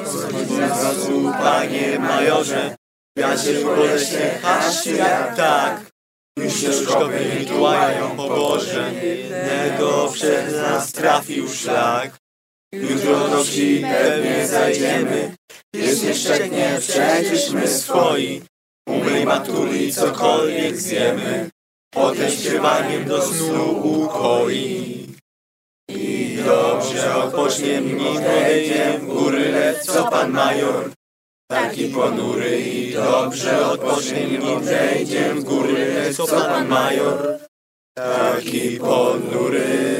Zrozum, panie majorze, ja się boleśnie haszy jak tak. Już książkowie tułają poboże, jednego przez nas trafił szlak. Jutro do wsi pewnie zajdziemy, jest jeszcze nie przecież my swoi. Umyj matuli, cokolwiek zjemy, potem śpiewaniem do snu ukoi. I dobrze odpoczniem, nim odejdziem w góry, lecz co pan major taki ponury. I dobrze odpoczniem, nim zejdziem w góry, lecz co pan major taki ponury.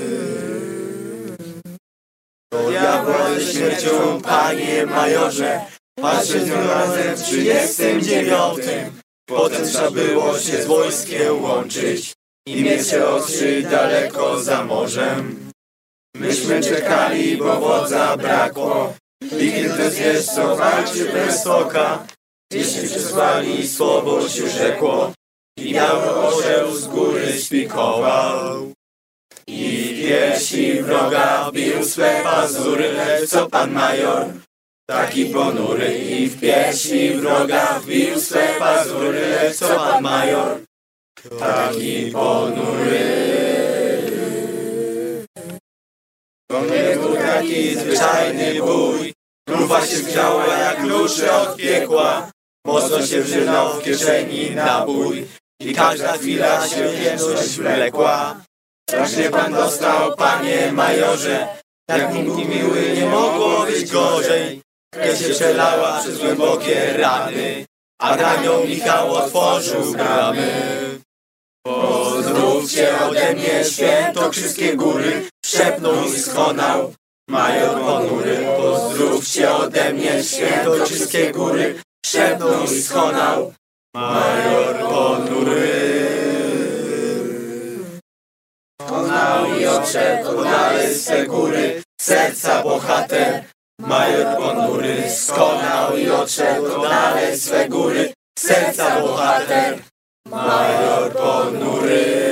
Do diabła ze śmiercią, panie majorze, patrzę z nią razem w 39. Potem trzeba było się z wojskiem łączyć i mieć się ostrzy daleko za morzem. Myśmy czekali, bo wodza brakło i kiedy wiesz co walczy bez oka, jeśli przysłali słowo się rzekło i biały orzeł z góry spikował. I w piersi wroga bił swe pazury, lecz co pan major taki ponury. I w piersi wroga wbił swe pazury, lecz co pan major taki ponury. To nie był taki zwyczajny bój, kruwa się zgrzała jak klucze od piekła, mocno się wrzynał w kieszeni nabój i każda chwila się wieczność wlekła. Strasznie pan dostał, panie majorze, jak nikt miły nie mogło być gorzej. Krew się przelała przez głębokie rany, a anioł Michał otworzył bramy. Pozdrówcie ode mnie świętokrzyskie góry, szepnął i skonał major ponury. Pozdrówcie ode mnie świętokrzyskie góry, szepnął i skonał major ponury. Skonał i odszedł dalej swe góry, serca bohater major ponury. Skonał i odszedł dalej swe góry, serca bohater major ponury.